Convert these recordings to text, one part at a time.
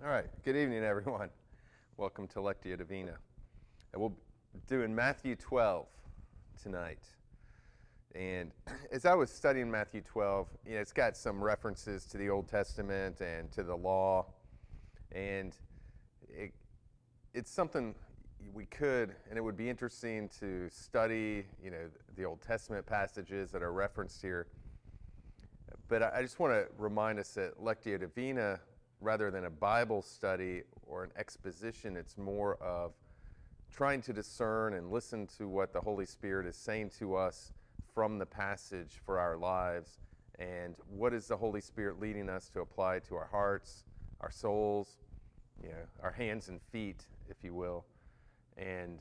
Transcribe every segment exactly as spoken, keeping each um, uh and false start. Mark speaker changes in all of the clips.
Speaker 1: All right, good evening, everyone. Welcome to Lectio Divina. And we'll be doing Matthew twelve tonight. And as I was studying Matthew twelve, you know, it's got some references to the Old Testament and to the law. And it, it's something we could, and it would be interesting to study, you know, the Old Testament passages that are referenced here. But I just want to remind us that Lectio Divina, rather than a Bible study or an exposition, it's more of trying to discern and listen to what the Holy Spirit is saying to us from the passage for our lives, and what is the Holy Spirit leading us to apply to our hearts, our souls, you know, our hands and feet, if you will. And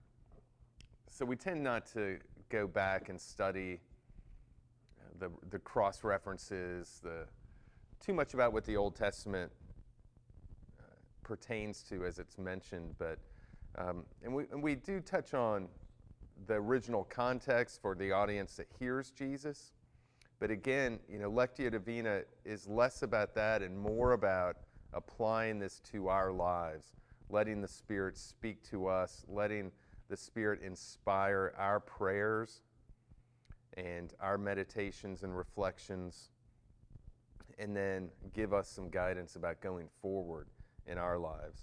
Speaker 1: so we tend not to go back and study the the cross references, the too much about what the Old Testament uh, pertains to as it's mentioned, but um, and we and we do touch on the original context for the audience that hears Jesus. But again, you know, Lectio Divina is less about that and more about applying this to our lives, letting the Spirit speak to us, letting the Spirit inspire our prayers and our meditations and reflections, and then give us some guidance about going forward in our lives.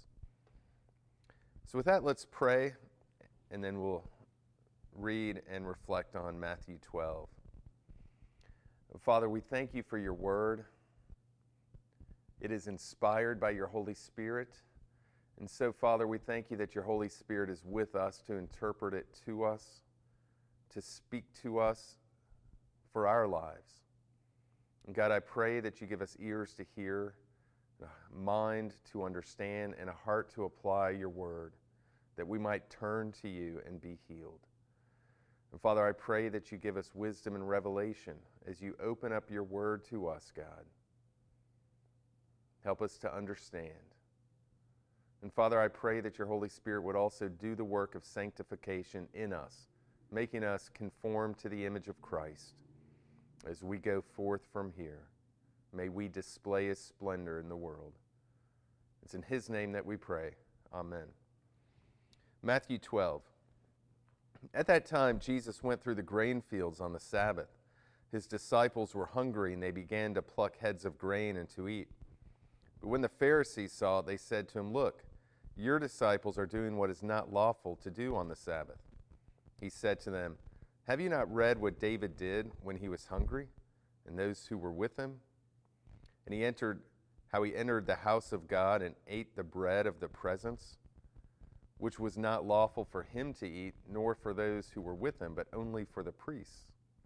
Speaker 1: So with that, let's pray, and then we'll read and reflect on Matthew twelve. Father, we thank you for your word. It is inspired by your Holy Spirit. And so, Father, we thank you that your Holy Spirit is with us to interpret it to us, to speak to us for our lives. And God, I pray that you give us ears to hear, a mind to understand, and a heart to apply your word, that we might turn to you and be healed. And Father, I pray that you give us wisdom and revelation as you open up your word to us, God. Help us to understand. And Father, I pray that your Holy Spirit would also do the work of sanctification in us, making us conform to the image of Christ. As we go forth from here, may we display his splendor in the world. It's in his name that we pray. Amen. Matthew twelve. At that time, Jesus went through the grain fields on the Sabbath. His disciples were hungry, and they began to pluck heads of grain and to eat. But when the Pharisees saw it, they said to him, "Look, your disciples are doing what is not lawful to do on the Sabbath." He said to them, "Have you not read what David did when he was hungry, and those who were with him? And he entered, how he entered the house of God and ate the bread of the presence, which was not lawful for him to eat, nor for those who were with him, but only for the priests.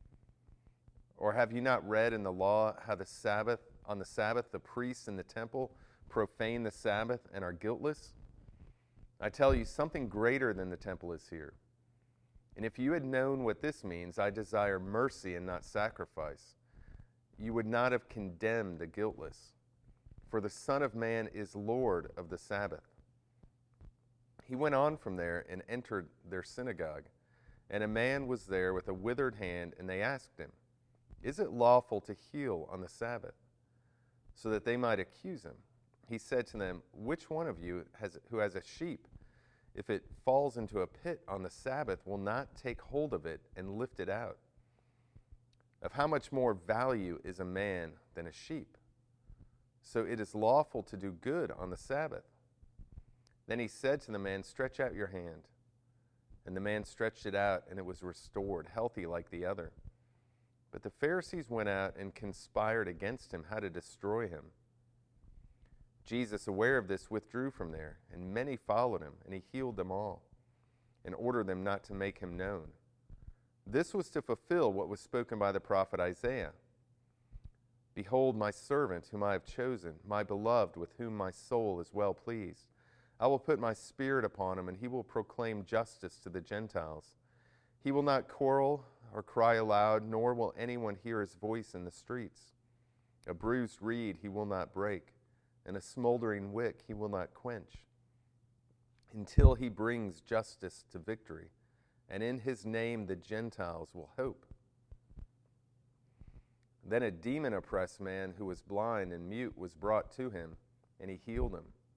Speaker 1: Or have you not read in the law how the Sabbath, on the Sabbath, the priests in the temple profane the Sabbath and are guiltless? I tell you, something greater than the temple is here. And if you had known what this means, I desire mercy and not sacrifice, you would not have condemned the guiltless. For the Son of Man is Lord of the Sabbath." He went on from there and entered their synagogue. And a man was there with a withered hand, and they asked him, "Is it lawful to heal on the Sabbath?" So that they might accuse him. He said to them, "Which one of you has, who has a sheep, if it falls into a pit on the Sabbath, will not take hold of it and lift it out? Of how much more value is a man than a sheep? So it is lawful to do good on the Sabbath." Then he said to the man, "Stretch out your hand." And the man stretched it out, and it was restored, healthy like the other. But the Pharisees went out and conspired against him how to destroy him. Jesus, aware of this, withdrew from there, and many followed him, and he healed them all, and ordered them not to make him known. This was to fulfill what was spoken by the prophet Isaiah. "Behold my servant whom I have chosen, my beloved, with whom my soul is well pleased. I will put my spirit upon him, and he will proclaim justice to the Gentiles. He will not quarrel or cry aloud, nor will anyone hear his voice in the streets. A bruised reed he will not break, and a smoldering wick he will not quench, until he brings justice to victory, and in his name the Gentiles will hope." Then a demon-oppressed man who was blind and mute was brought to him, and he healed him,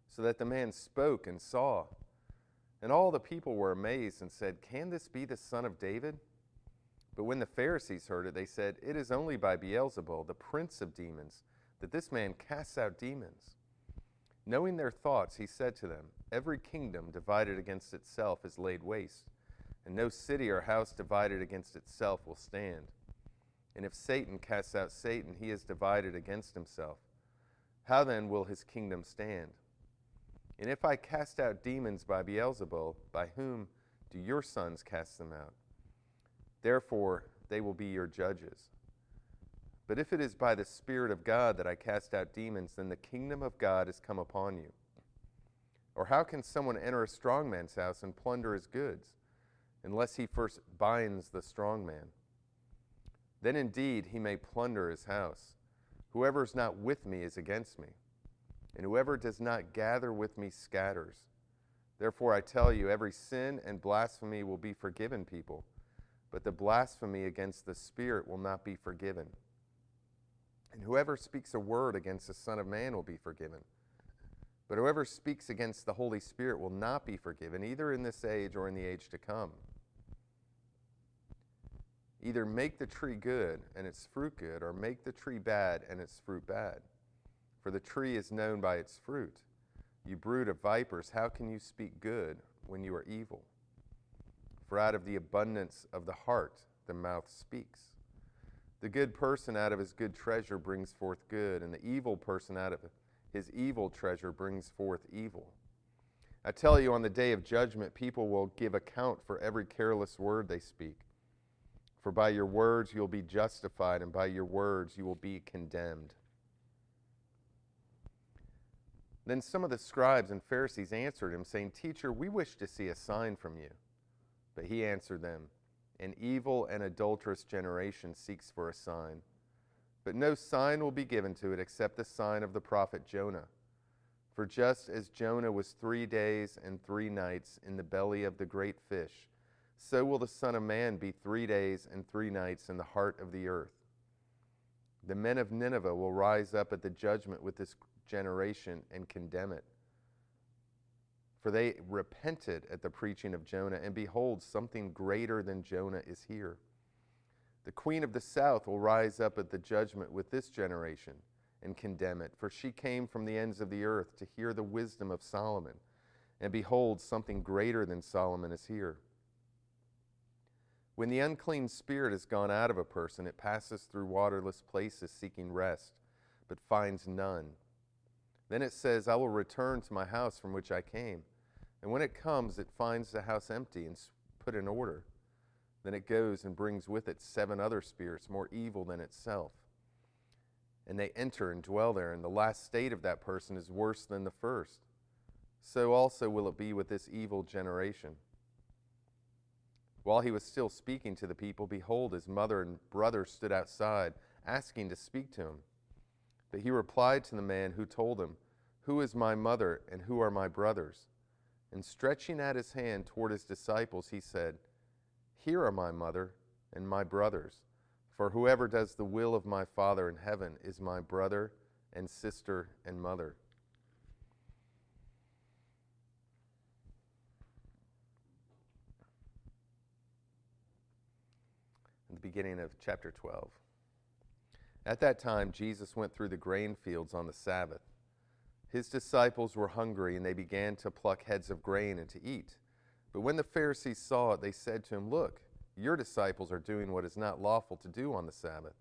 Speaker 1: so that the man spoke and saw. And all the people were amazed and said, "Can this be the son of David?" But when the Pharisees heard it, they said, "It is only by Beelzebul, the prince of demons, that this man casts out demons." Knowing their thoughts, he said to them, "Every kingdom divided against itself is laid waste, and no city or house divided against itself will stand. And if Satan casts out Satan, he is divided against himself. How then will his kingdom stand? And if I cast out demons by Beelzebul, by whom do your sons cast them out? Therefore they will be your judges. But if it is by the Spirit of God that I cast out demons, then the kingdom of God has come upon you. Or how can someone enter a strong man's house and plunder his goods, unless he first binds the strong man? Then indeed he may plunder his house. Whoever is not with me is against me, and whoever does not gather with me scatters. Therefore I tell you, every sin and blasphemy will be forgiven people, but the blasphemy against the Spirit will not be forgiven. And whoever speaks a word against the Son of Man will be forgiven. But whoever speaks against the Holy Spirit will not be forgiven, either in this age or in the age to come. Either make the tree good and its fruit good, or make the tree bad and its fruit bad. For the tree is known by its fruit. You brood of vipers, how can you speak good when you are evil? For out of the abundance of the heart the mouth speaks. The good person out of his good treasure brings forth good, and the evil person out of his evil treasure brings forth evil. I tell you, on the day of judgment, people will give account for every careless word they speak. For by your words you will be justified, and by your words you will be condemned. Then some of the scribes and Pharisees answered him, saying, "Teacher, we wish to see a sign from you." But he answered them, "An evil and adulterous generation seeks for a sign, but no sign will be given to it except the sign of the prophet Jonah. For just as Jonah was three days and three nights in the belly of the great fish, so will the Son of Man be three days and three nights in the heart of the earth. The men of Nineveh will rise up at the judgment with this generation and condemn it. For they repented at the preaching of Jonah, and behold, something greater than Jonah is here. The queen of the south will rise up at the judgment with this generation and condemn it, for she came from the ends of the earth to hear the wisdom of Solomon, and behold, something greater than Solomon is here. When the unclean spirit has gone out of a person, it passes through waterless places seeking rest, but finds none. Then it says, I will return to my house from which I came. And when it comes, it finds the house empty and put in order. Then it goes and brings with it seven other spirits more evil than itself. And they enter and dwell there, and the last state of that person is worse than the first. So also will it be with this evil generation. While he was still speaking to the people, behold, his mother and brothers stood outside, asking to speak to him. But he replied to the man who told him, Who is my mother, and who are my brothers? And stretching out his hand toward his disciples, he said, Here are my mother and my brothers. For whoever does the will of my Father in heaven is my brother and sister and mother. At the beginning of chapter twelve. At that time, Jesus went through the grain fields on the Sabbath. His disciples were hungry, and they began to pluck heads of grain and to eat. But when the Pharisees saw it, they said to him, Look, your disciples are doing what is not lawful to do on the Sabbath.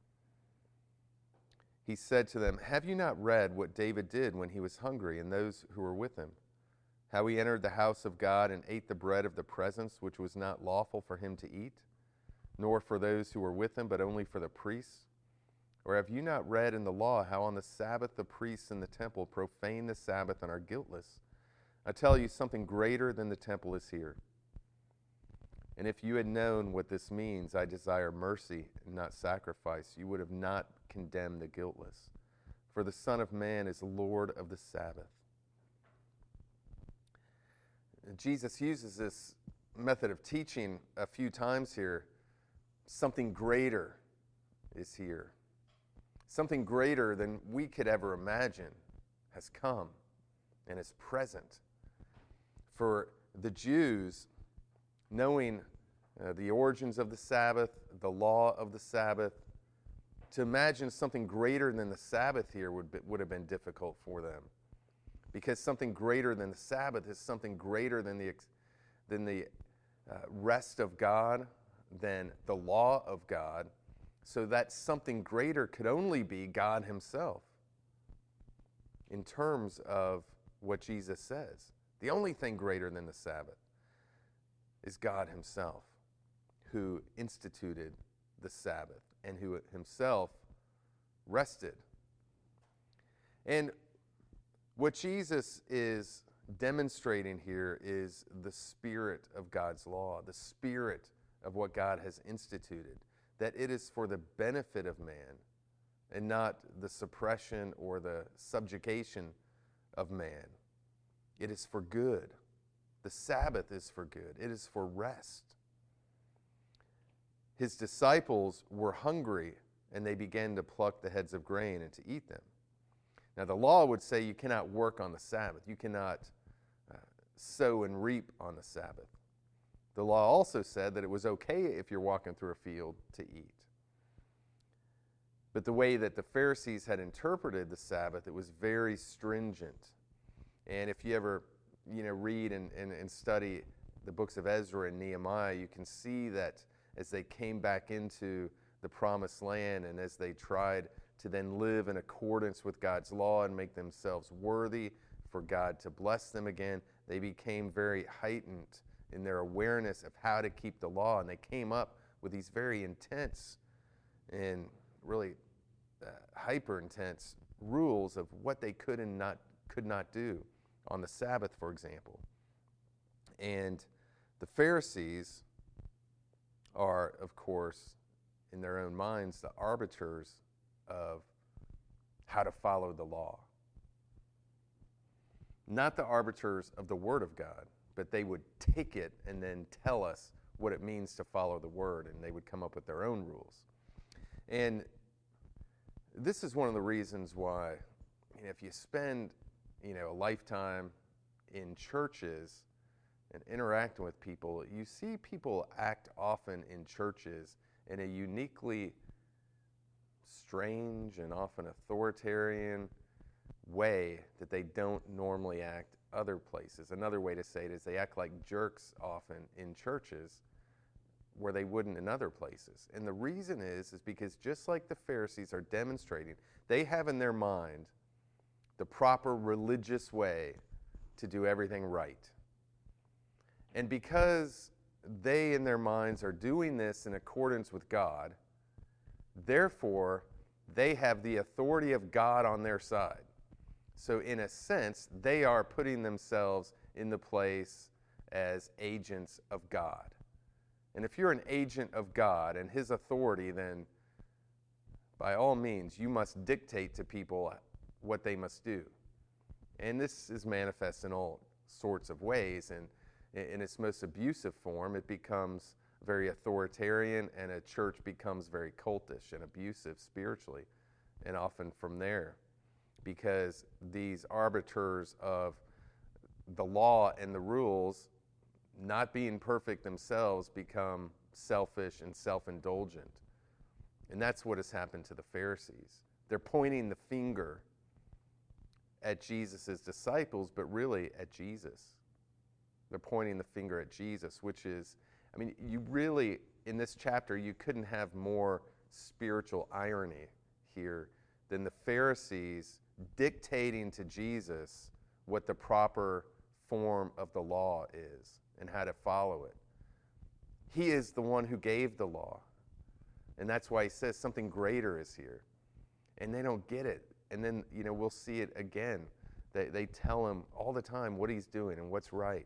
Speaker 1: He said to them, Have you not read what David did when he was hungry, and those who were with him? How he entered the house of God and ate the bread of the presence, which was not lawful for him to eat, nor for those who were with him, but only for the priests? Or have you not read in the law how on the Sabbath the priests in the temple profane the Sabbath and are guiltless? I tell you, something greater than the temple is here. And if you had known what this means, I desire mercy and not sacrifice, you would have not condemned the guiltless. For the Son of Man is Lord of the Sabbath. Jesus uses this method of teaching a few times here. Something greater is here. Something greater than we could ever imagine has come. and is present. For the Jews, knowing uh, the origins of the Sabbath, the law of the Sabbath, to imagine something greater than the Sabbath here would be, would have been difficult for them, because something greater than the Sabbath is something greater than the than the uh, rest of God, than the law of God. So that something greater could only be God himself in terms of what Jesus says. The only thing greater than the Sabbath is God himself, who instituted the Sabbath and who himself rested. And what Jesus is demonstrating here is the spirit of God's law, the spirit of what God has instituted, that it is for the benefit of man and not the suppression or the subjugation of man. It is for good. The Sabbath is for good. It is for rest. His disciples were hungry, and they began to pluck the heads of grain and to eat them. Now, the law would say you cannot work on the Sabbath. You cannot uh, sow and reap on the Sabbath. The law also said that it was okay if you're walking through a field to eat. But the way that the Pharisees had interpreted the Sabbath, it was very stringent. And if you ever, you know, read and, and, and study the books of Ezra and Nehemiah, you can see that as they came back into the promised land and as they tried to then live in accordance with God's law and make themselves worthy for God to bless them again, they became very heightened in their awareness of how to keep the law, and they came up with these very intense and really uh, hyper intense rules of what they could and not could not do on the Sabbath, for example. And the Pharisees are, of course, in their own minds, the arbiters of how to follow the law. Not the arbiters of the Word of God, but they would take it and then tell us what it means to follow the Word, and they would come up with their own rules. And this is one of the reasons why, you know, if you spend, you know, a lifetime in churches and interacting with people, you see people act often in churches in a uniquely strange and often authoritarian way that they don't normally act other places. Another way to say it is they act like jerks often in churches where they wouldn't in other places. And the reason is, is because just like the Pharisees are demonstrating, they have in their mind the proper religious way to do everything right. And because they in their minds are doing this in accordance with God, therefore they have the authority of God on their side. So in a sense, they are putting themselves in the place as agents of God. And if you're an agent of God and his authority, then by all means, you must dictate to people what they must do. And this is manifest in all sorts of ways. And in its most abusive form, it becomes very authoritarian, and a church becomes very cultish and abusive spiritually, and often from there, because these arbiters of the law and the rules, not being perfect themselves, become selfish and self-indulgent. And that's what has happened to the Pharisees. They're pointing the finger at Jesus' disciples, but really at Jesus. They're pointing the finger at Jesus, which is, I mean, you really, in this chapter, you couldn't have more spiritual irony here than the Pharisees dictating to Jesus what the proper form of the law is and how to follow it. He is the one who gave the law. And that's why he says something greater is here. And they don't get it. And then, you know, we'll see it again. They, they tell him all the time what he's doing and what's right.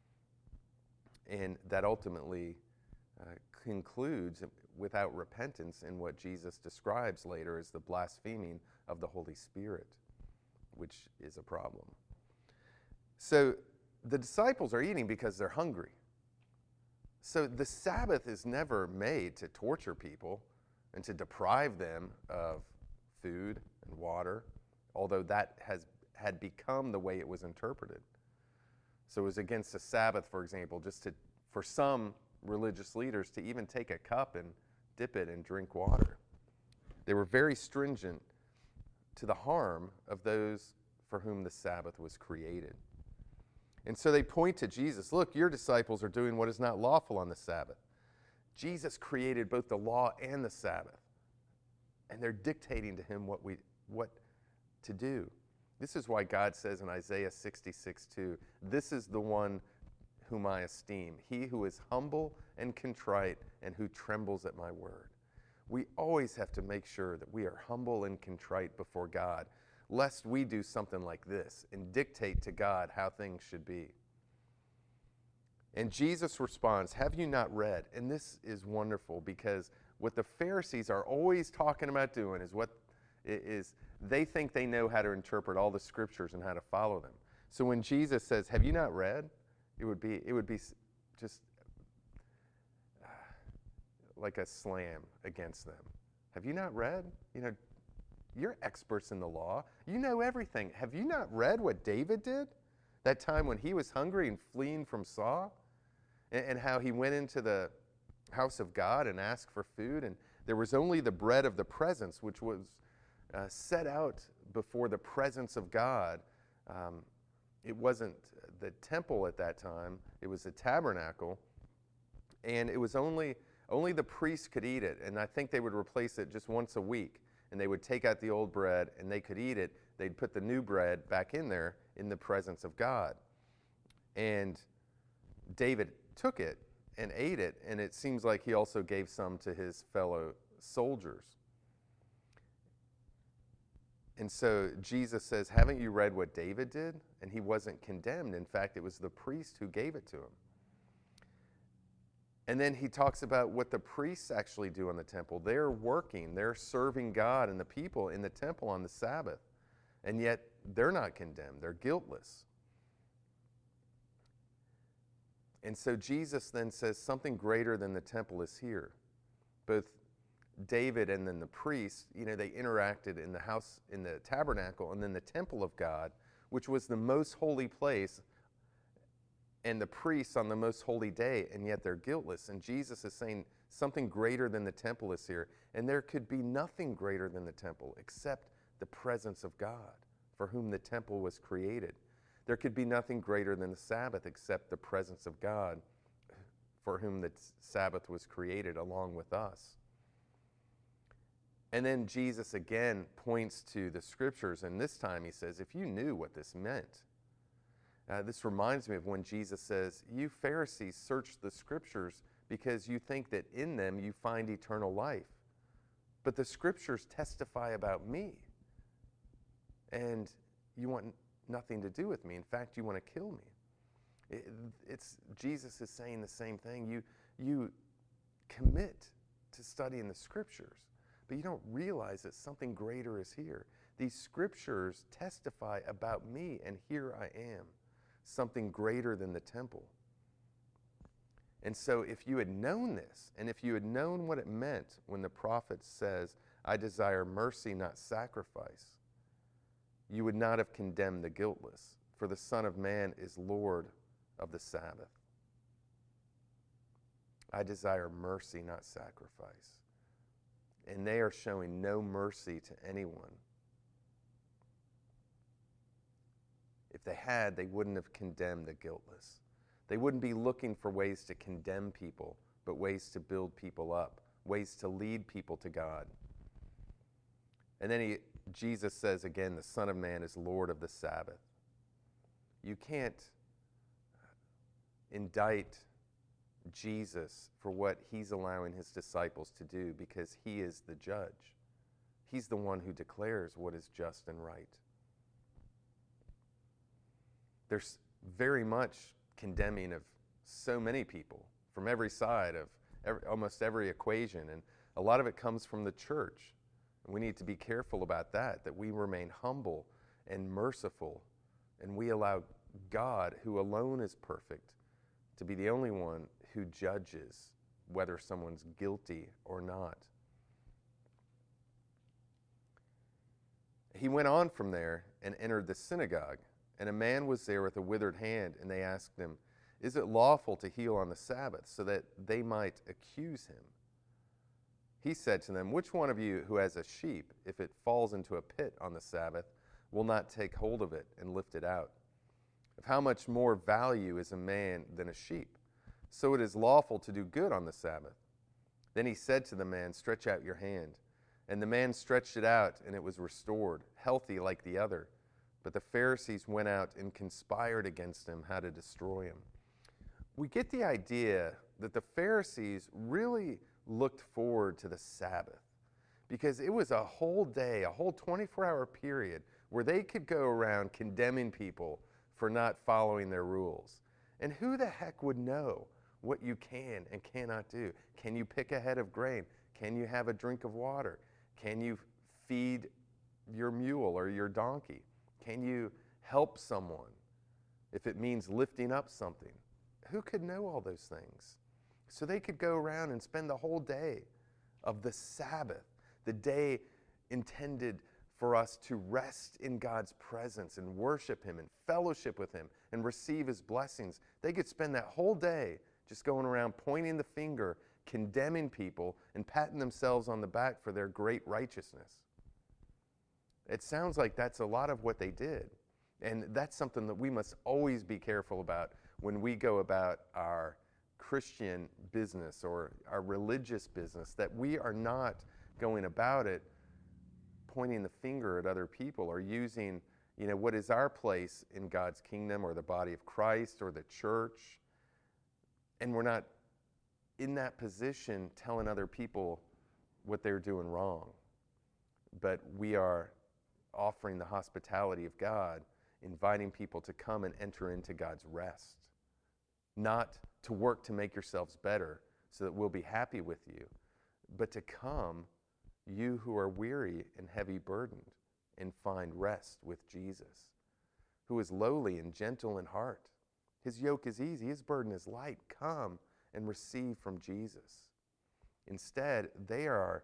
Speaker 1: And that ultimately uh, concludes without repentance in what Jesus describes later as the blaspheming of the Holy Spirit, which is a problem. So the disciples are eating because they're hungry. So the Sabbath is never made to torture people and to deprive them of food and water, although that has had become the way it was interpreted. So it was against the Sabbath, for example, just to, for some religious leaders to even take a cup and dip it and drink water. They were very stringent to the harm of those for whom the Sabbath was created. And so they point to Jesus. Look, your disciples are doing what is not lawful on the Sabbath. Jesus created both the law and the Sabbath. And they're dictating to him what we what to do. This is why God says in Isaiah sixty-six two, this is the one whom I esteem, he who is humble and contrite and who trembles at my word. We always have to make sure that we are humble and contrite before God, lest we do something like this and dictate to God how things should be. And Jesus responds, have you not read? And this is wonderful, because what the Pharisees are always talking about doing is what is they think they know how to interpret all the scriptures and how to follow them. So when Jesus says, have you not read? It would be it would be just uh, like a slam against them. Have you not read? You know, you're experts in the law. You know everything. Have you not read what David did? That time when he was hungry and fleeing from Saul, and, and how he went into the house of God and asked for food, and there was only the bread of the presence, which was uh, set out before the presence of God. Um, it wasn't the temple at that time, it was a tabernacle, and it was only only the priests could eat it, and I think they would replace it just once a week, and they would take out the old bread and they could eat it. They'd put the new bread back in there in the presence of God. And David took it and ate it, and it seems like he also gave some to his fellow soldiers. And so Jesus says, haven't you read what David did? And he wasn't condemned. In fact, it was the priest who gave it to him. And then he talks about what the priests actually do in the temple. They're working, they're serving God and the people in the temple on the Sabbath. And yet they're not condemned, they're guiltless. And so Jesus then says something greater than the temple is here. Both David and then the priests, you know, they interacted in the house, in the tabernacle, and then the temple of God, which was the most holy place, and the priests on the most holy day, and yet they're guiltless. And Jesus is saying something greater than the temple is here. And there could be nothing greater than the temple except the presence of God, for whom the temple was created. There could be nothing greater than the Sabbath except the presence of God, for whom the Sabbath was created along with us. And then Jesus again points to the scriptures, and this time he says, if you knew what this meant. Uh, this reminds me of when Jesus says, you Pharisees search the scriptures because you think that in them you find eternal life. But the scriptures testify about me. And you want nothing to do with me. In fact, you want to kill me. It, it's Jesus is saying the same thing. You, you commit to studying the scriptures, but you don't realize that something greater is here. These scriptures testify about me, and here I am, something greater than the temple. And so if you had known this, and if you had known what it meant when the prophet says, I desire mercy, not sacrifice, you would not have condemned the guiltless, for the Son of Man is Lord of the Sabbath. I desire mercy, not sacrifice. And they are showing no mercy to anyone. If they had, they wouldn't have condemned the guiltless. They wouldn't be looking for ways to condemn people, but ways to build people up, ways to lead people to God. And then he, Jesus says again, the Son of Man is Lord of the Sabbath. You can't indict Jesus for what he's allowing his disciples to do, because he is the judge. He's the one who declares what is just and right. There's very much condemning of so many people from every side of every, almost every equation, and a lot of it comes from the church. And we need to be careful about that, that we remain humble and merciful, and we allow God, who alone is perfect, to be the only one who judges whether someone's guilty or not. He went on from there and entered the synagogue, and a man was there with a withered hand, and they asked him, "Is it lawful to heal on the Sabbath?" so that they might accuse him. He said to them, "Which one of you who has a sheep, if it falls into a pit on the Sabbath, will not take hold of it and lift it out? Of how much more value is a man than a sheep? So it is lawful to do good on the Sabbath." Then he said to the man, "Stretch out your hand." And the man stretched it out, and it was restored, healthy like the other. But the Pharisees went out and conspired against him how to destroy him. We get the idea that the Pharisees really looked forward to the Sabbath because it was a whole day, a whole twenty-four hour period where they could go around condemning people for not following their rules. And who the heck would know what you can and cannot do? Can you pick a head of grain? Can you have a drink of water? Can you feed your mule or your donkey? Can you help someone if it means lifting up something? Who could know all those things? So they could go around and spend the whole day of the Sabbath, the day intended for us to rest in God's presence and worship Him and fellowship with Him and receive His blessings. They could spend that whole day just going around pointing the finger, condemning people, and patting themselves on the back for their great righteousness. It sounds like that's a lot of what they did. And that's something that we must always be careful about when we go about our Christian business or our religious business, that we are not going about it pointing the finger at other people or using, you know, what is our place in God's kingdom or the body of Christ or the church. And we're not in that position telling other people what they're doing wrong. But we are offering the hospitality of God, inviting people to come and enter into God's rest. Not to work to make yourselves better so that we'll be happy with you, but to come, you who are weary and heavy burdened, and find rest with Jesus, who is lowly and gentle in heart. His yoke is easy, his burden is light. Come and receive from Jesus. Instead, they are,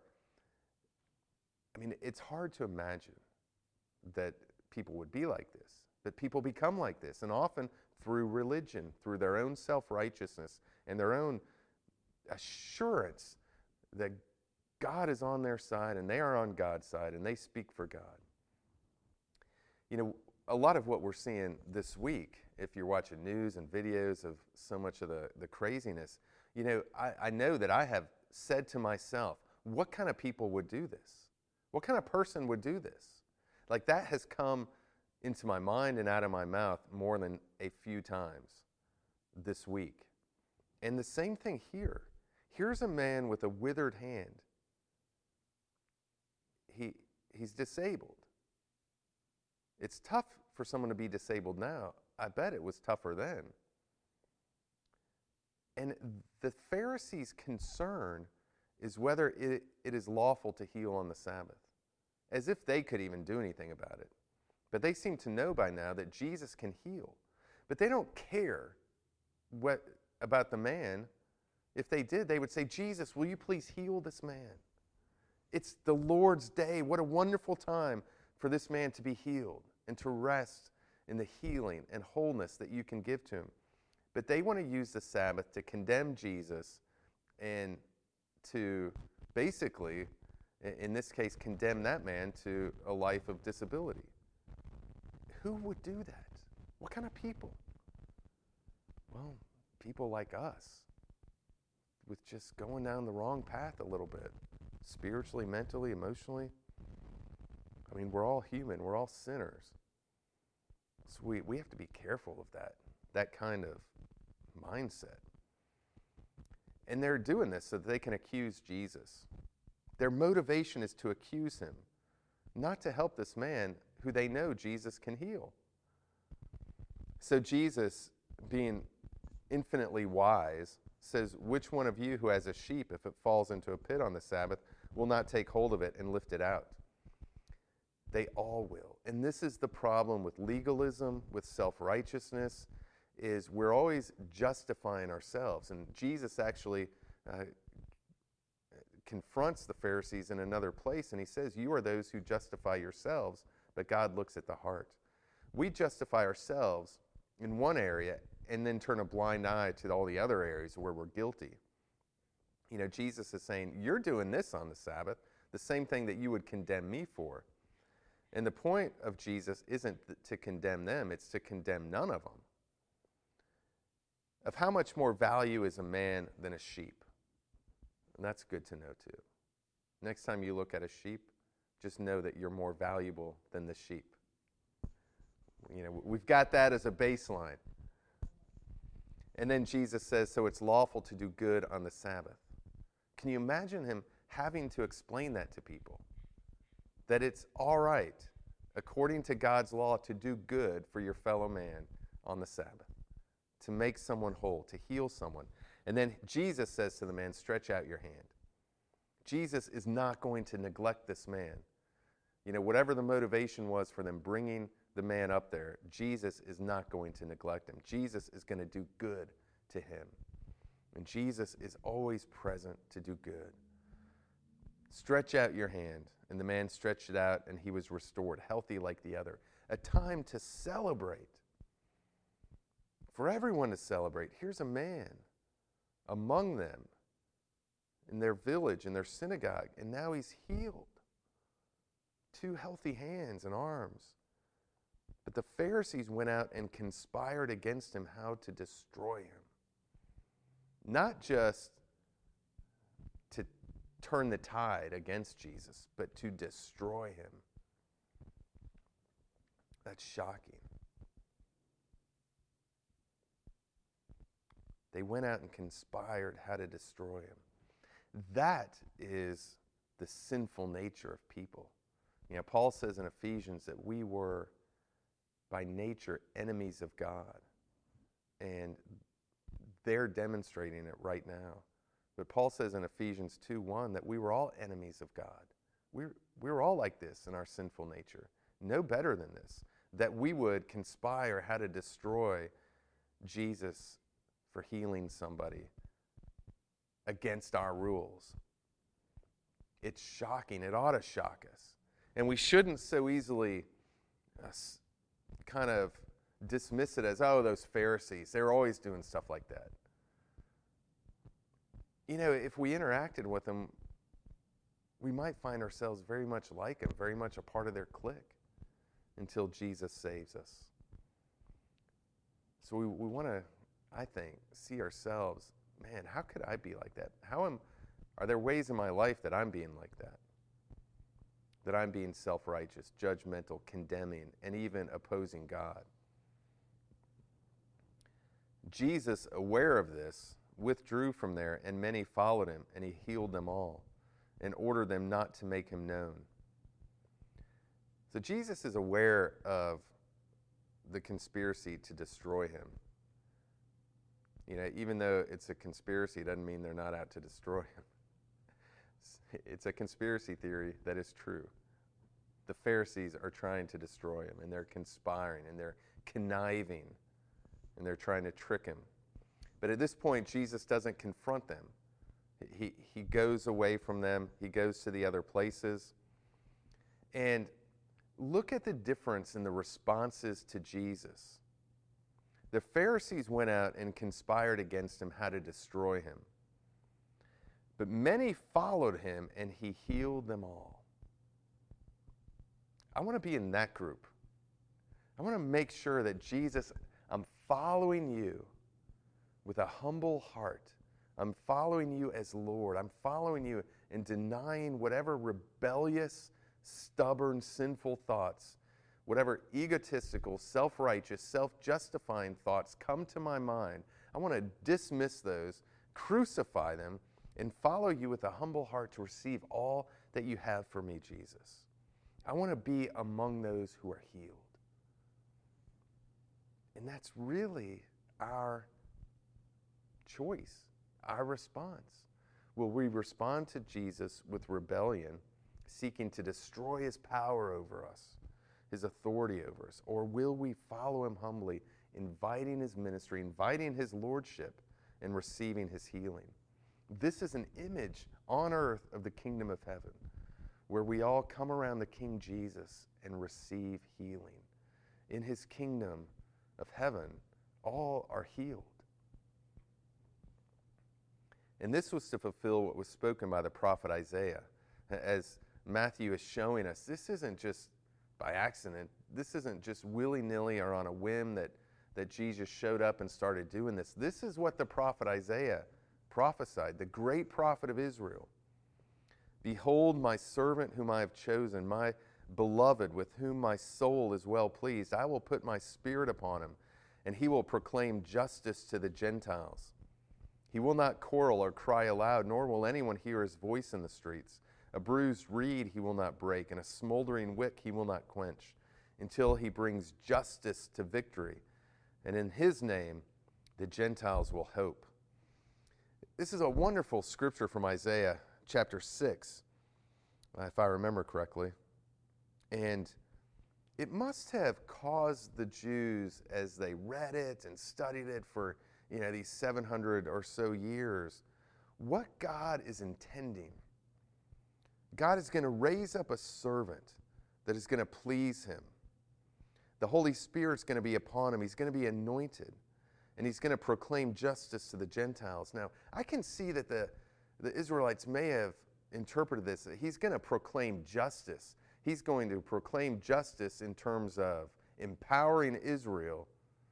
Speaker 1: I mean, it's hard to imagine that people would be like this, that people become like this, and often through religion, through their own self-righteousness and their own assurance that God is on their side and they are on God's side and they speak for God. You know, a lot of what we're seeing this week, if you're watching news and videos of so much of the, the craziness, you know, I, I know that I have said to myself, what kind of people would do this? What kind of person would do this? Like, that has come into my mind and out of my mouth more than a few times this week. And the same thing here. Here's a man with a withered hand. He, he's disabled. It's tough for someone to be disabled now. I bet it was tougher then. And the Pharisees' concern is whether it, it is lawful to heal on the Sabbath, as if they could even do anything about it. But they seem to know by now that Jesus can heal. But they don't care what about the man. If they did, they would say, "Jesus, will you please heal this man? It's the Lord's day. What a wonderful time for this man to be healed and to rest in the healing and wholeness that you can give to him." But they want to use the Sabbath to condemn Jesus and to basically, in this case, condemn that man to a life of disability. Who would do that? What kind of people? Well, people like us, with just going down the wrong path a little bit, spiritually, mentally, emotionally. I mean, we're all human. We're all sinners. So we, we have to be careful of that, that kind of mindset. And they're doing this so that they can accuse Jesus. Their motivation is to accuse him, not to help this man who they know Jesus can heal. So Jesus, being infinitely wise, says, "Which one of you who has a sheep, if it falls into a pit on the Sabbath, will not take hold of it and lift it out?" They all will. And this is the problem with legalism, with self-righteousness, is we're always justifying ourselves. And Jesus actually uh, confronts the Pharisees in another place, and he says, "You are those who justify yourselves, but God looks at the heart. We justify ourselves in one area and then turn a blind eye to all the other areas where we're guilty. You know, Jesus is saying, you're doing this on the Sabbath, the same thing that you would condemn me for. And the point of Jesus isn't to condemn them, it's to condemn none of them. Of how much more value is a man than a sheep? And that's good to know too. Next time you look at a sheep, just know that you're more valuable than the sheep. You know, we've got that as a baseline. And then Jesus says, so it's lawful to do good on the Sabbath. Can you imagine him having to explain that to people? That it's all right, according to God's law, to do good for your fellow man on the Sabbath, to make someone whole, to heal someone. And then Jesus says to the man, stretch out your hand. Jesus is not going to neglect this man. You know, whatever the motivation was for them bringing the man up there, Jesus is not going to neglect him. Jesus is going to do good to him. And Jesus is always present to do good. Stretch out your hand. And the man stretched it out, and he was restored, healthy like the other. A time to celebrate. For everyone to celebrate. Here's a man among them in their village, in their synagogue, and now he's healed. Two healthy hands and arms. But the Pharisees went out and conspired against him how to destroy him. Not just to turn the tide against Jesus, but to destroy him. That's shocking. They went out and conspired how to destroy him. That is the sinful nature of people. You know, Paul says in Ephesians that we were by nature enemies of God. And they're demonstrating it right now. But Paul says in Ephesians two one that we were all enemies of God. We're, we're all like this in our sinful nature. No better than this. That we would conspire how to destroy Jesus for healing somebody against our rules. It's shocking. It ought to shock us. And we shouldn't so easily uh, kind of dismiss it as, oh, those Pharisees, they're always doing stuff like that. You know, if we interacted with them, we might find ourselves very much like them, very much a part of their clique until Jesus saves us. So we, we want to, I think, see ourselves, man, how could I be like that? How am, are there ways in my life that I'm being like that? That I'm being self-righteous, judgmental, condemning, and even opposing God. Jesus, aware of this, withdrew from there, and many followed him, and he healed them all, and ordered them not to make him known. So Jesus is aware of the conspiracy to destroy him. You know, even though it's a conspiracy, it doesn't mean they're not out to destroy him. It's a conspiracy theory that is true. The Pharisees are trying to destroy him, and they're conspiring, and they're conniving, and they're trying to trick him. But at this point, Jesus doesn't confront them. He, he goes away from them. He goes to the other places. And look at the difference in the responses to Jesus. The Pharisees went out and conspired against him how to destroy him. But many followed him, and he healed them all. I want to be in that group. I want to make sure that Jesus, I'm following you with a humble heart. I'm following you as Lord. I'm following you and denying whatever rebellious, stubborn, sinful thoughts, whatever egotistical, self-righteous, self-justifying thoughts come to my mind. I want to dismiss those, crucify them, and follow you with a humble heart to receive all that you have for me, Jesus. I want to be among those who are healed. And that's really our choice, our response. Will we respond to Jesus with rebellion, seeking to destroy his power over us, his authority over us? Or will we follow him humbly, inviting his ministry, inviting his lordship, and receiving his healing? This is an image on earth of the kingdom of heaven, where we all come around the King Jesus and receive healing. In his kingdom of heaven, all are healed. And this was to fulfill what was spoken by the prophet Isaiah. As Matthew is showing us, this isn't just by accident. This isn't just willy-nilly or on a whim that, that Jesus showed up and started doing this. This is what the prophet Isaiah prophesied, the great prophet of Israel. Behold my servant whom I have chosen, my beloved with whom my soul is well pleased. I will put my spirit upon him, and he will proclaim justice to the Gentiles. He will not quarrel or cry aloud, nor will anyone hear his voice in the streets. A bruised reed he will not break, and a smoldering wick he will not quench, until he brings justice to victory. And in his name the Gentiles will hope. This is a wonderful scripture from Isaiah chapter six, if I remember correctly. And it must have caused the Jews, as they read it and studied it for, you know, these seven hundred or so years, what God is intending. God is going to raise up a servant that is going to please him. The Holy Spirit's going to be upon him. He's going to be anointed, and he's going to proclaim justice to the Gentiles. Now, I can see that the, the Israelites may have interpreted this, that he's going to proclaim justice. He's going to proclaim justice in terms of empowering Israel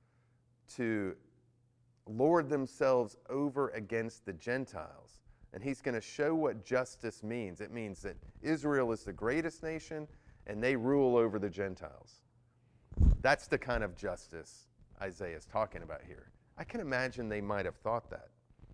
Speaker 1: to lord themselves over against the Gentiles. And he's going to show what justice means. It means that Israel is the greatest nation, and they rule over the Gentiles. That's the kind of justice Isaiah is talking about here. I can imagine they might have thought that.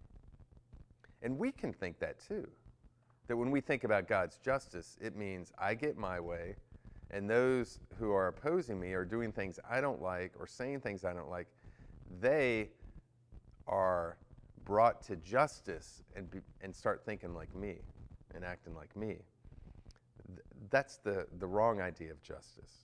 Speaker 1: And we can think that too. That when we think about God's justice, it means I get my way, and those who are opposing me are doing things I don't like or saying things I don't like, they are brought to justice and be, and start thinking like me and acting like me. Th- that's the, the wrong idea of justice.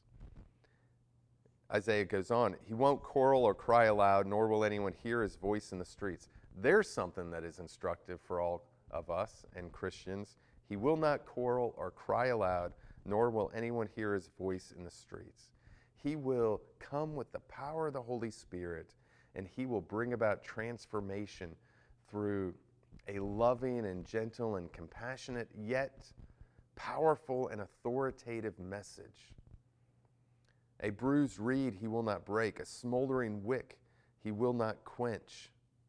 Speaker 1: Isaiah goes on, he won't quarrel or cry aloud, nor will anyone hear his voice in the streets. There's something that is instructive for all of us and Christians. He will not quarrel or cry aloud, nor will anyone hear his voice in the streets. He will come with the power of the Holy Spirit, and he will bring about transformation through a loving and gentle and compassionate, yet powerful and authoritative message. A bruised reed he will not break, a smoldering wick he will not quench.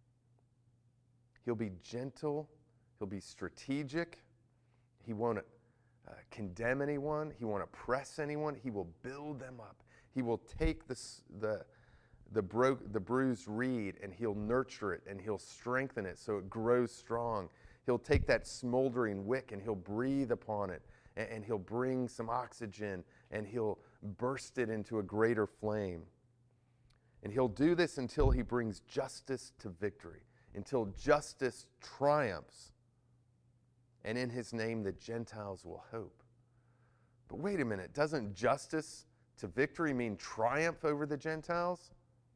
Speaker 1: He'll be gentle, he'll be strategic, he won't uh, condemn anyone, he won't oppress anyone, he will build them up. He will take the, the, the, bro- the bruised reed and he'll nurture it and he'll strengthen it so it grows strong. He'll take that smoldering wick and he'll breathe upon it, and, and he'll bring some oxygen and he'll burst it into a greater flame. And he'll do this until he brings justice to victory, until justice triumphs. And in his name, the Gentiles will hope. But wait a minute, doesn't justice to victory mean triumph over the Gentiles?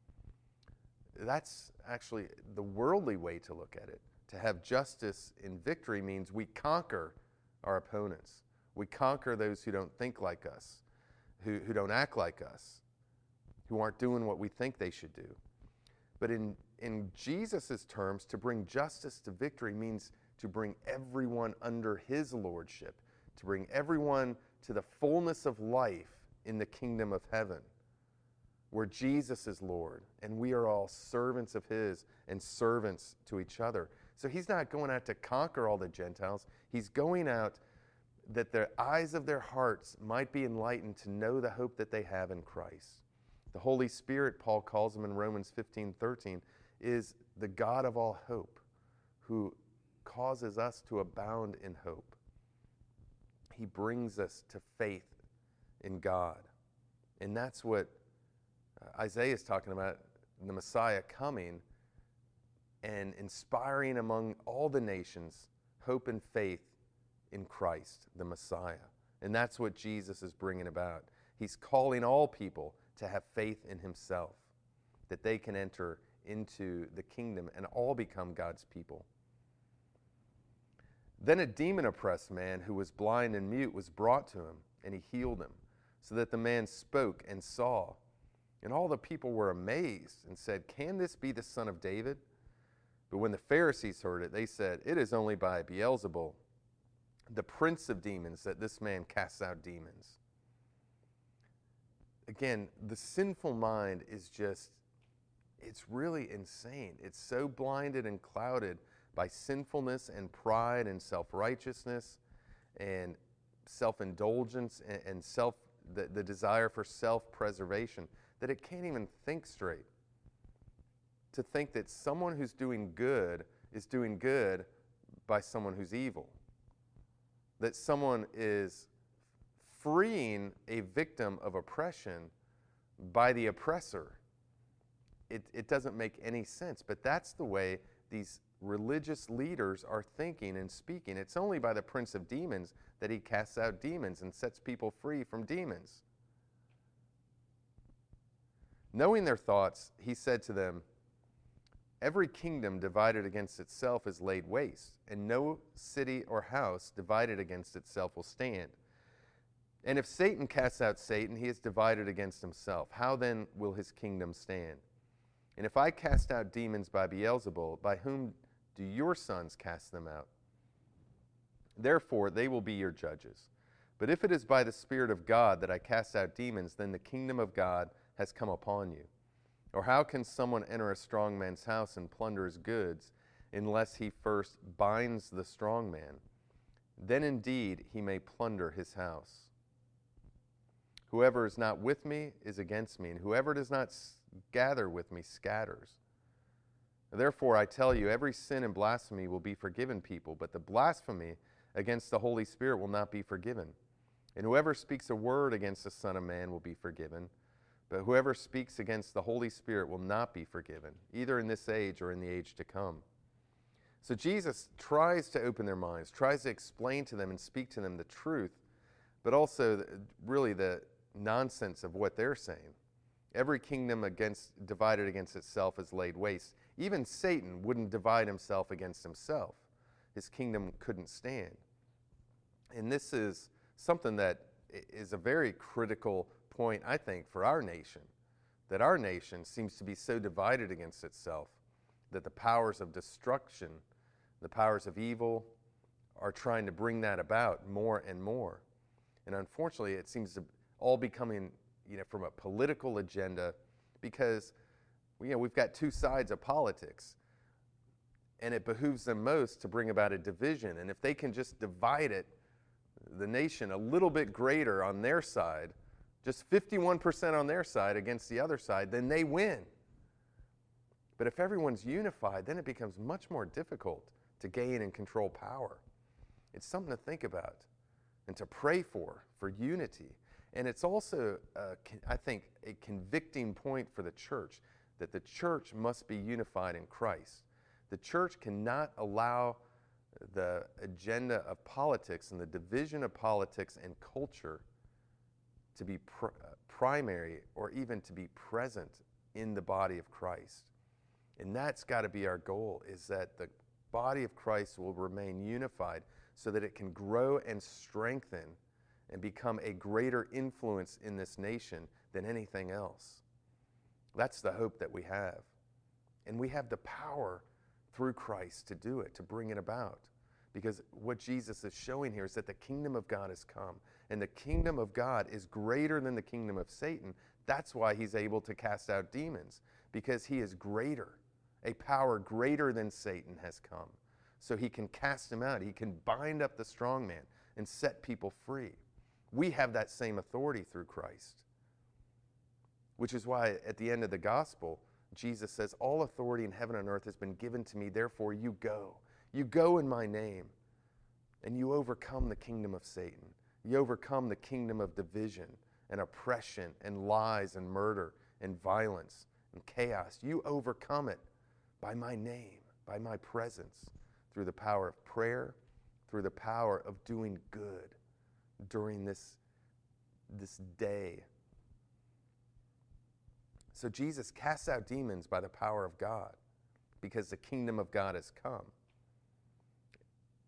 Speaker 1: That's actually the worldly way to look at it. To have justice in victory means we conquer our opponents. We conquer those who don't think like us, who, who don't act like us, who aren't doing what we think they should do. But in, in Jesus' terms, to bring justice to victory means to bring everyone under his lordship, to bring everyone to the fullness of life in the kingdom of heaven, where Jesus is Lord, and we are all servants of his and servants to each other. So he's not going out to conquer all the Gentiles. He's going out that the eyes of their hearts might be enlightened to know the hope that they have in Christ. The Holy Spirit, Paul calls him in Romans fifteen thirteen, is the God of all hope, who causes us to abound in hope. He brings us to faith in God. And that's what Isaiah is talking about, the Messiah coming and inspiring among all the nations hope and faith in Christ, the Messiah. And that's what Jesus is bringing about. He's calling all people to have faith in himself, that they can enter into the kingdom and all become God's people. Then a demon-oppressed man who was blind and mute was brought to him, and he healed him, so that the man spoke and saw. And all the people were amazed and said, "Can this be the son of David?" But when the Pharisees heard it, they said, "It is only by Beelzebul, the prince of demons, that this man casts out demons." Again, the sinful mind is just, it's really insane. It's so blinded and clouded by sinfulness and pride and self-righteousness and self-indulgence and, and self the, the desire for self-preservation that it can't even think straight. To think that someone who's doing good is doing good by someone who's evil. That someone is freeing a victim of oppression by the oppressor. It, it doesn't make any sense, but that's the way these religious leaders are thinking and speaking. It's only by the prince of demons that he casts out demons and sets people free from demons. Knowing their thoughts, he said to them, "Every kingdom divided against itself is laid waste, and no city or house divided against itself will stand. And if Satan casts out Satan, he is divided against himself. How then will his kingdom stand? And if I cast out demons by Beelzebul, by whom do your sons cast them out? Therefore, they will be your judges. But if it is by the Spirit of God that I cast out demons, then the kingdom of God has come upon you. Or how can someone enter a strong man's house and plunder his goods unless he first binds the strong man? Then indeed he may plunder his house. Whoever is not with me is against me, and whoever does not gather with me scatters. Therefore, I tell you, every sin and blasphemy will be forgiven people, but the blasphemy against the Holy Spirit will not be forgiven. And whoever speaks a word against the Son of Man will be forgiven, but whoever speaks against the Holy Spirit will not be forgiven, either in this age or in the age to come. So Jesus tries to open their minds, tries to explain to them and speak to them the truth, but also really the nonsense of what they're saying. Every kingdom against, divided against itself is laid waste. Even Satan wouldn't divide himself against himself. His kingdom couldn't stand. And this is something that is a very critical point, I think, for our nation, that our nation seems to be so divided against itself that the powers of destruction, the powers of evil, are trying to bring that about more and more. And unfortunately, it seems to all be coming, you know, from a political agenda, because you know, we've got two sides of politics, and it behooves them most to bring about a division. And if they can just divide it, the nation a little bit greater on their side, just fifty-one percent on their side against the other side, then they win. But if everyone's unified, then it becomes much more difficult to gain and control power. It's something to think about and to pray for, for unity. And it's also, uh, I think, a convicting point for the church, that the church must be unified in Christ. The church cannot allow the agenda of politics and the division of politics and culture to be pr- primary or even to be present in the body of Christ. And that's got to be our goal, is that the body of Christ will remain unified so that it can grow and strengthen and become a greater influence in this nation than anything else. That's the hope that we have. And we have the power through Christ to do it, to bring it about. Because what Jesus is showing here is that the kingdom of God has come. And the kingdom of God is greater than the kingdom of Satan. That's why he's able to cast out demons, because he is greater. A power greater than Satan has come. So he can cast him out. He can bind up the strong man and set people free. We have that same authority through Christ. Which is why at the end of the gospel, Jesus says, all authority in heaven and earth has been given to me, therefore you go. You go in my name, and you overcome the kingdom of Satan. You overcome the kingdom of division and oppression and lies and murder and violence and chaos. You overcome it by my name, by my presence, through the power of prayer, through the power of doing good during this, this day. So Jesus casts out demons by the power of God, because the kingdom of God has come.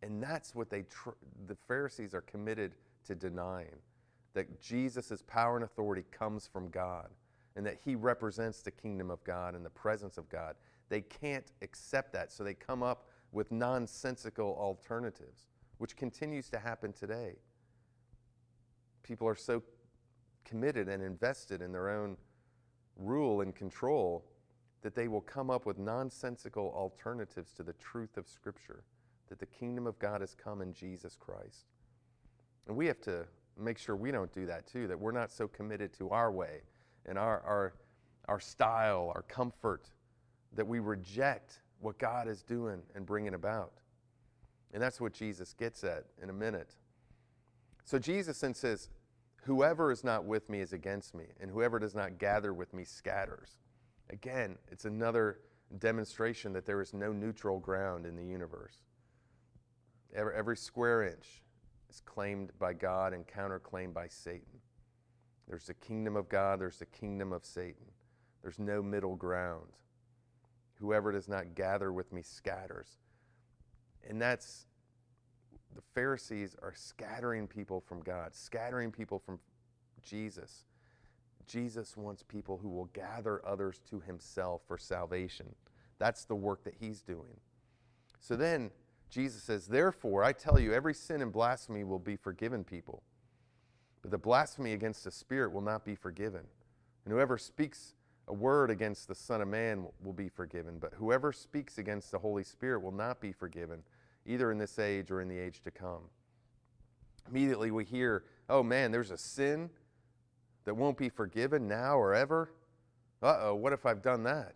Speaker 1: And that's what they, tr- the Pharisees are committed to denying, that Jesus' power and authority comes from God and that he represents the kingdom of God and the presence of God. They can't accept that, so they come up with nonsensical alternatives, which continues to happen today. People are so committed and invested in their own rule and control that they will come up with nonsensical alternatives to the truth of Scripture, that the kingdom of God has come in Jesus Christ. And we have to make sure we don't do that too, that we're not so committed to our way and our, our, our style, our comfort, that we reject what God is doing and bringing about. And that's what Jesus gets at in a minute. So Jesus then says, whoever is not with me is against me, and whoever does not gather with me scatters. Again, it's another demonstration that there is no neutral ground in the universe. Every, every square inch is claimed by God and counterclaimed by Satan. There's the kingdom of God, there's the kingdom of Satan. There's no middle ground. Whoever does not gather with me scatters. And that's, the Pharisees are scattering people from God, scattering people from Jesus. Jesus wants people who will gather others to himself for salvation. That's the work that he's doing. So then Jesus says, therefore, I tell you, every sin and blasphemy will be forgiven people, but the blasphemy against the Spirit will not be forgiven. And whoever speaks a word against the Son of Man will be forgiven, but whoever speaks against the Holy Spirit will not be forgiven, either in this age or in the age to come. Immediately we hear, oh man, there's a sin that won't be forgiven now or ever? Uh-oh, what if I've done that?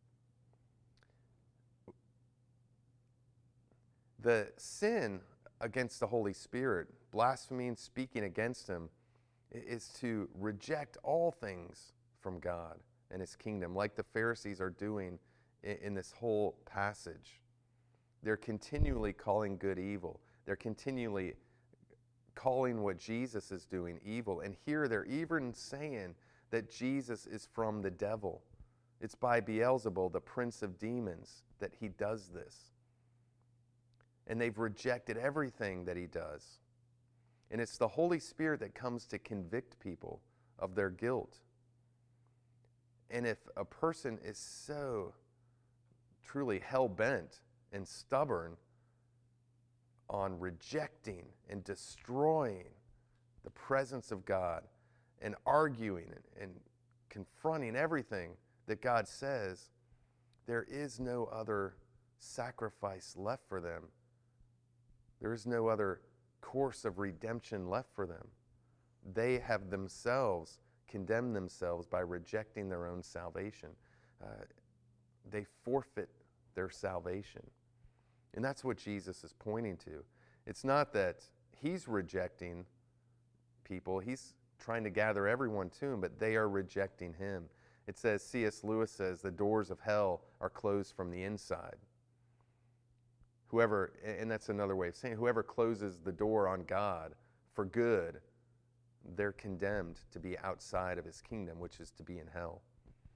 Speaker 1: The sin against the Holy Spirit, blaspheming, speaking against him, is to reject all things from God and his kingdom, like the Pharisees are doing in, in this whole passage. They're continually calling good evil. They're continually calling what Jesus is doing evil. And here they're even saying that Jesus is from the devil. It's by Beelzebul, the prince of demons, that he does this. And they've rejected everything that he does. And it's the Holy Spirit that comes to convict people of their guilt. And if a person is so truly hell-bent and stubborn on rejecting and destroying the presence of God and arguing and, and confronting everything that God says, there is no other sacrifice left for them. There is no other course of redemption left for them. They have themselves condemned themselves by rejecting their own salvation. Uh, they forfeit their salvation. And that's what Jesus is pointing to. It's not that he's rejecting people. He's trying to gather everyone to him, but they are rejecting him. It says, C S Lewis says, the doors of hell are closed from the inside. Whoever, and that's another way of saying, whoever closes the door on God for good, they're condemned to be outside of his kingdom, which is to be in hell.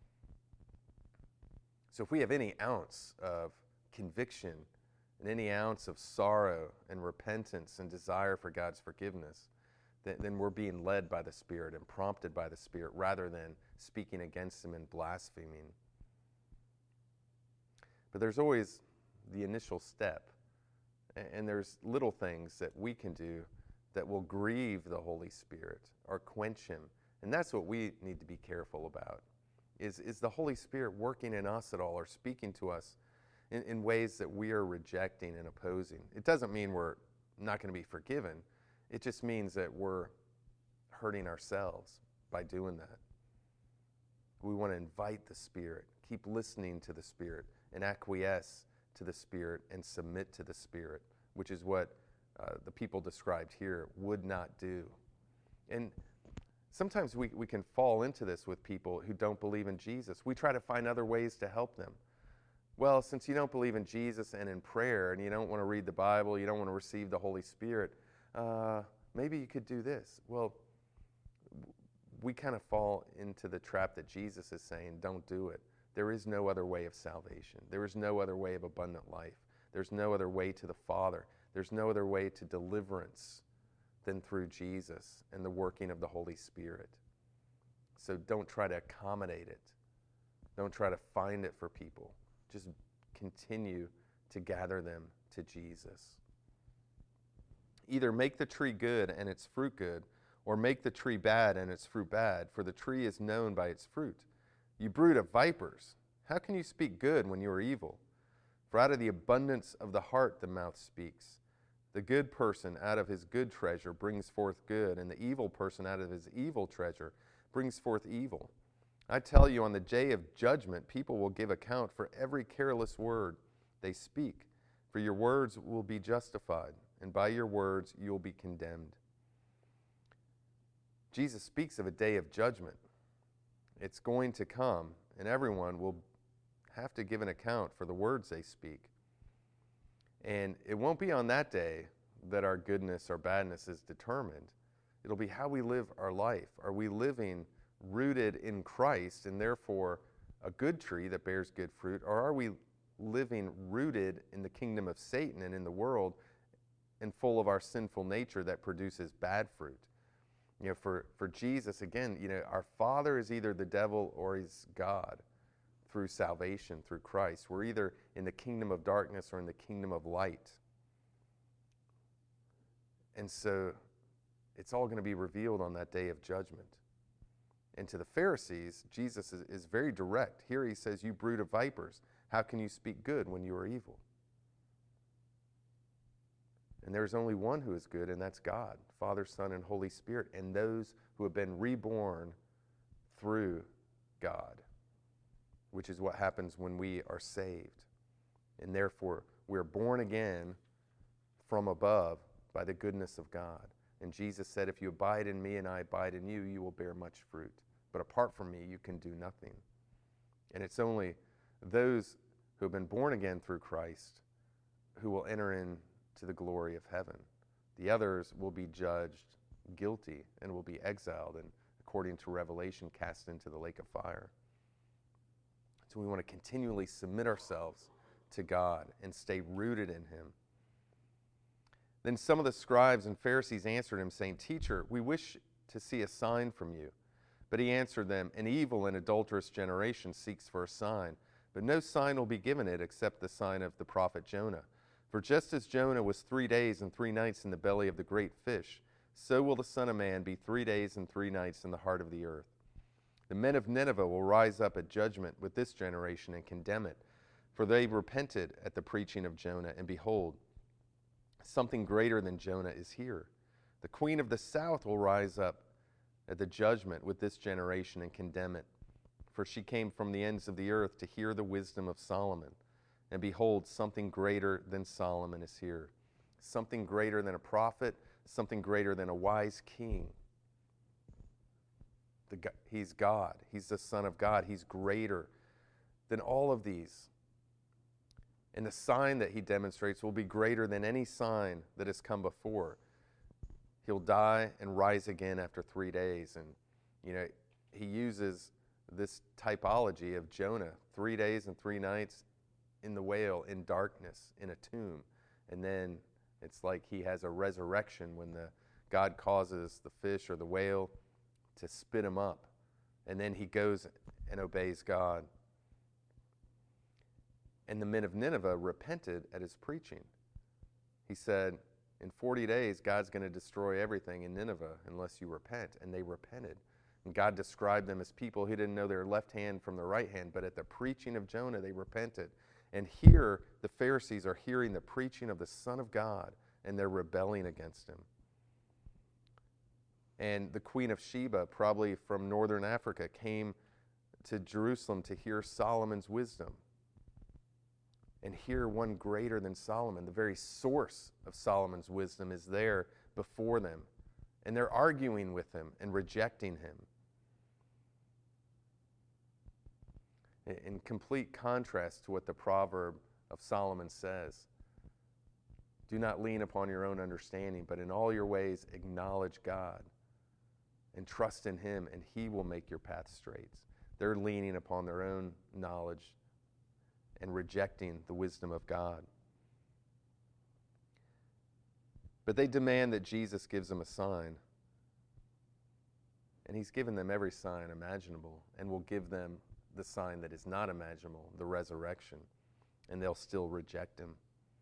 Speaker 1: So if we have any ounce of conviction and any ounce of sorrow and repentance and desire for God's forgiveness, then, then we're being led by the Spirit and prompted by the Spirit rather than speaking against him and blaspheming. But there's always the initial step, and there's little things that we can do that will grieve the Holy Spirit or quench him. And that's what we need to be careful about. Is, is the Holy Spirit working in us at all or speaking to us in, in ways that we are rejecting and opposing? It doesn't mean we're not going to be forgiven. It just means that we're hurting ourselves by doing that. We want to invite the Spirit, keep listening to the Spirit, and acquiesce to the Spirit and submit to the Spirit, which is what uh, the people described here would not do. And sometimes we, we can fall into this with people who don't believe in Jesus. We try to find other ways to help them. Well, since you don't believe in Jesus and in prayer, and you don't want to read the Bible, you don't want to receive the Holy Spirit, uh, maybe you could do this. Well, we kind of fall into the trap that Jesus is saying, don't do it. There is no other way of salvation. There is no other way of abundant life. There's no other way to the Father. There's no other way to deliverance than through Jesus and the working of the Holy Spirit. So don't try to accommodate it. Don't try to find it for people. Just continue to gather them to Jesus. Either make the tree good and its fruit good, or make the tree bad and its fruit bad, for the tree is known by its fruit. You brood of vipers, how can you speak good when you are evil? For out of the abundance of the heart the mouth speaks. The good person out of his good treasure brings forth good, and the evil person out of his evil treasure brings forth evil. I tell you, on the day of judgment, people will give account for every careless word they speak. For your words will be justified, and by your words you will be condemned. Jesus speaks of a day of judgment. It's going to come, and everyone will have to give an account for the words they speak. And it won't be on that day that our goodness or badness is determined. It'll be how we live our life. Are we living rooted in Christ and therefore a good tree that bears good fruit, or are we living rooted in the kingdom of Satan and in the world and full of our sinful nature that produces bad fruit? You know, for, for Jesus, again, you know, our Father is either the devil or he's God through salvation, through Christ. We're either in the kingdom of darkness or in the kingdom of light. And so it's all going to be revealed on that day of judgment. And to the Pharisees, Jesus is, is very direct. Here he says, you brood of vipers, how can you speak good when you are evil? And there's only one who is good, and that's God, Father, Son, and Holy Spirit, and those who have been reborn through God, which is what happens when we are saved. And therefore, we're born again from above by the goodness of God. And Jesus said, if you abide in me and I abide in you, you will bear much fruit. But apart from me, you can do nothing. And it's only those who have been born again through Christ who will enter into the glory of heaven. The others will be judged guilty and will be exiled and, according to Revelation, cast into the lake of fire. So we want to continually submit ourselves to God and stay rooted in him. Then some of the scribes and Pharisees answered him, saying, Teacher, we wish to see a sign from you. But he answered them, an evil and adulterous generation seeks for a sign, but no sign will be given it except the sign of the prophet Jonah. For just as Jonah was three days and three nights in the belly of the great fish, so will the Son of Man be three days and three nights in the heart of the earth. The men of Nineveh will rise up at judgment with this generation and condemn it, for they repented at the preaching of Jonah, and behold, something greater than Jonah is here. The queen of the south will rise up at the judgment with this generation and condemn it, for she came from the ends of the earth to hear the wisdom of Solomon. And behold, something greater than Solomon is here. Something greater than a prophet, something greater than a wise king. The, he's God. He's the Son of God. He's greater than all of these. And the sign that he demonstrates will be greater than any sign that has come before. He'll die and rise again after three days. And, you know, he uses this typology of Jonah, three days and three nights in the whale, in darkness, in a tomb. And then it's like he has a resurrection when the God causes the fish or the whale to spit him up. And then he goes and obeys God. And the men of Nineveh repented at his preaching. He said, in forty days, God's going to destroy everything in Nineveh unless you repent. And they repented. And God described them as people who didn't know their left hand from their right hand. But at the preaching of Jonah, they repented. And here, the Pharisees are hearing the preaching of the Son of God, and they're rebelling against him. And the Queen of Sheba, probably from northern Africa, came to Jerusalem to hear Solomon's wisdom. And here, one greater than Solomon, the very source of Solomon's wisdom, is there before them. And they're arguing with him and rejecting him. In complete contrast to what the proverb of Solomon says. Do not lean upon your own understanding, but in all your ways acknowledge God and trust in him, and he will make your path straight. They're leaning upon their own knowledge and rejecting the wisdom of God. But they demand that Jesus gives them a sign. And he's given them every sign imaginable and will give them the sign that is not imaginable, the resurrection. And they'll still reject him.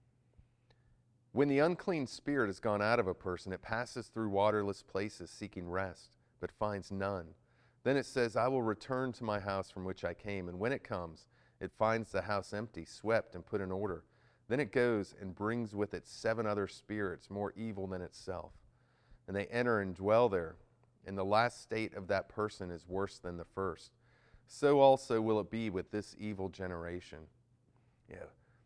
Speaker 1: When the unclean spirit has gone out of a person, it passes through waterless places seeking rest, but finds none. Then it says, I will return to my house from which I came. And when it comes, it finds the house empty, swept, and put in order. Then it goes and brings with it seven other spirits more evil than itself. And they enter and dwell there. And the last state of that person is worse than the first. So also will it be with this evil generation. Yeah.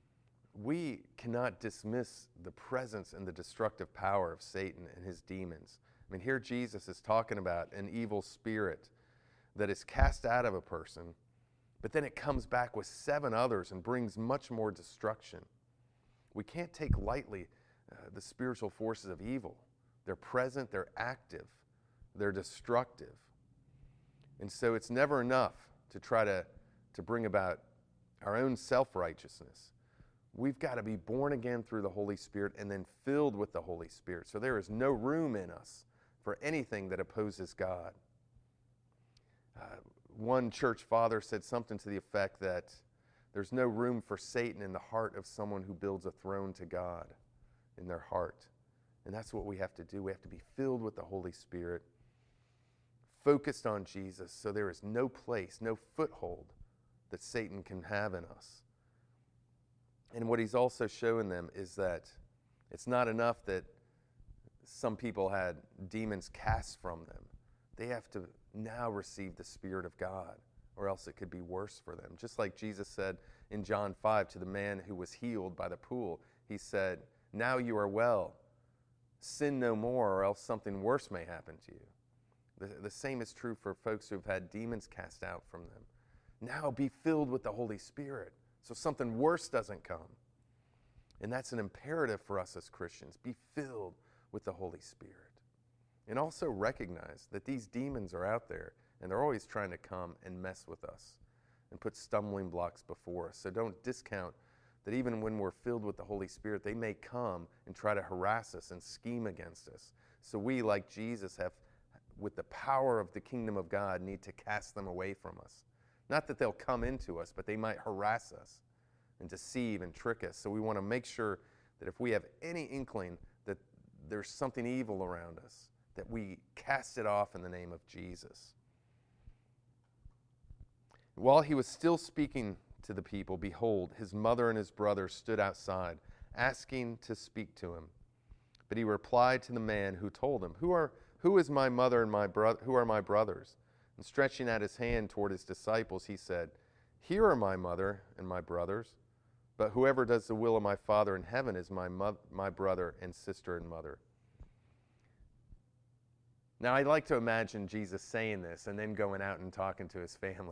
Speaker 1: We cannot dismiss the presence and the destructive power of Satan and his demons. I mean, here Jesus is talking about an evil spirit that is cast out of a person, but then it comes back with seven others and brings much more destruction. We can't take lightly uh, the spiritual forces of evil. They're present, they're active, they're destructive. And so it's never enough to try to, to bring about our own self-righteousness. We've got to be born again through the Holy Spirit and then filled with the Holy Spirit. So there is no room in us for anything that opposes God. Uh, one church father said something to the effect that there's no room for Satan in the heart of someone who builds a throne to God in their heart. And that's what we have to do. We have to be filled with the Holy Spirit, focused on Jesus, so there is no place, no foothold that Satan can have in us. And what he's also showing them is that it's not enough that some people had demons cast from them. They have to now receive the Spirit of God, or else it could be worse for them. Just like Jesus said in John five to the man who was healed by the pool, he said, now you are well. Sin no more, or else something worse may happen to you. The, the same is true for folks who have had demons cast out from them. Now be filled with the Holy Spirit, so something worse doesn't come. And that's an imperative for us as Christians. Be filled with the Holy Spirit. And also recognize that these demons are out there, and they're always trying to come and mess with us and put stumbling blocks before us. So don't discount that even when we're filled with the Holy Spirit, they may come and try to harass us and scheme against us. So we, like Jesus, have, with the power of the kingdom of God, need to cast them away from us. Not that they'll come into us, but they might harass us and deceive and trick us. So we want to make sure that if we have any inkling that there's something evil around us, that we cast it off in the name of Jesus. While he was still speaking to the people, behold, his mother and his brother stood outside, asking to speak to him. But he replied to the man who told him, Who are who is my mother and my brother? Who are my brothers? And stretching out his hand toward his disciples, he said, Here are my mother and my brothers. But whoever does the will of my Father in heaven is my mo- my brother and sister and mother. Now, I'd like to imagine Jesus saying this and then going out and talking to his family.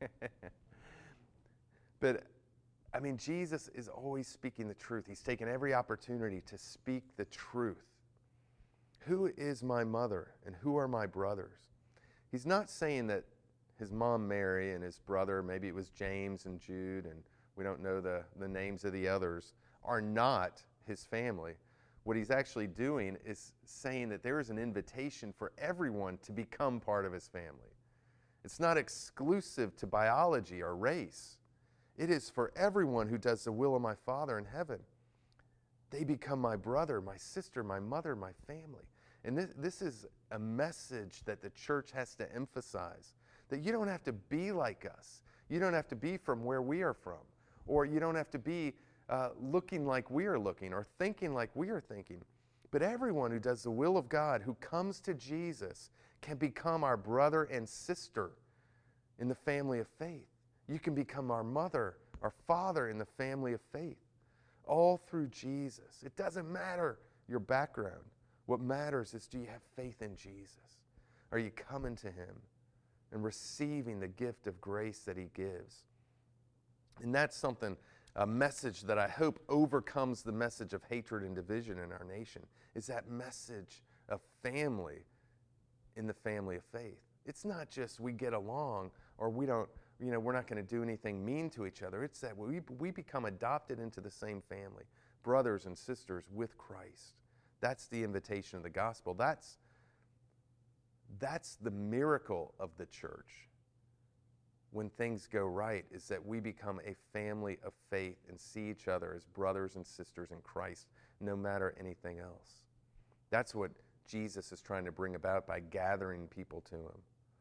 Speaker 1: But, I mean, Jesus is always speaking the truth. He's taken every opportunity to speak the truth. Who is my mother and who are my brothers? He's not saying that his mom Mary and his brother, maybe it was James and Jude, and we don't know the, the names of the others, are not his family. What he's actually doing is saying that there is an invitation for everyone to become part of his family. It's not exclusive to biology or race. It is for everyone who does the will of my Father in heaven. They become my brother, my sister, my mother, my family. And this, this is a message that the church has to emphasize, that you don't have to be like us. You don't have to be from where we are from, or you don't have to be uh, looking like we are looking or thinking like we are thinking. But everyone who does the will of God, who comes to Jesus, can become our brother and sister in the family of faith. You can become our mother, our father in the family of faith, all through Jesus. It doesn't matter your background. What matters is, do you have faith in Jesus? Are you coming to him and receiving the gift of grace that he gives? And that's something, a message that I hope overcomes the message of hatred and division in our nation, is that message of family in the family of faith. It's not just we get along or we don't, you know, we're not going to do anything mean to each other. It's that we, we become adopted into the same family, brothers and sisters with Christ. That's the invitation of the gospel. That's, that's the miracle of the church. When things go right, is that we become a family of faith and see each other as brothers and sisters in Christ, no matter anything else. That's what Jesus is trying to bring about by gathering people to him.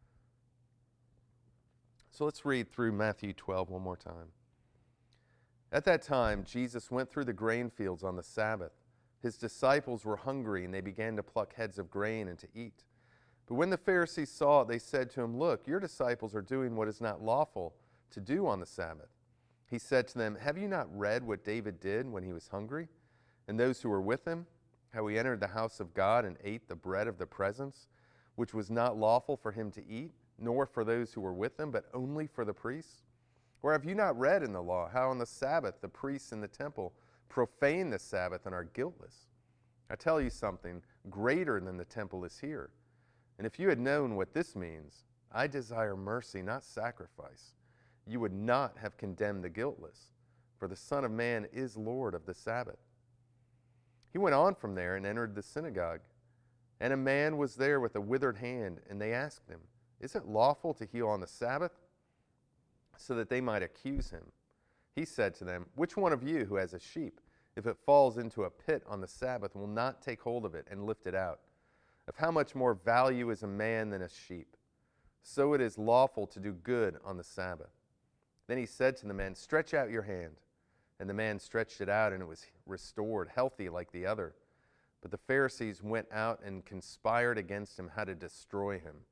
Speaker 1: So let's read through Matthew twelve one more time. At that time, Jesus went through the grain fields on the Sabbath. His disciples were hungry, and they began to pluck heads of grain and to eat. But when the Pharisees saw it, they said to him, "Look, your disciples are doing what is not lawful to do on the Sabbath." He said to them, "Have you not read what David did when he was hungry, and those who were with him, how he entered the house of God and ate the bread of the presence, which was not lawful for him to eat, nor for those who were with him, but only for the priests? Or have you not read in the law how on the Sabbath the priests in the temple profane the Sabbath and are guiltless? I tell you something, greater than the temple is here. And if you had known what this means, 'I desire mercy, not sacrifice,' you would not have condemned the guiltless, for the Son of Man is Lord of the Sabbath." He went on from there and entered the synagogue. And a man was there with a withered hand, and they asked him, "Is it lawful to heal on the Sabbath?" So that they might accuse him. He said to them, "Which one of you who has a sheep, if it falls into a pit on the Sabbath, will not take hold of it and lift it out? Of how much more value is a man than a sheep? So it is lawful to do good on the Sabbath." Then he said to the man, "Stretch out your hand." And the man stretched it out, and it was restored, healthy like the other. But the Pharisees went out and conspired against him how to destroy him.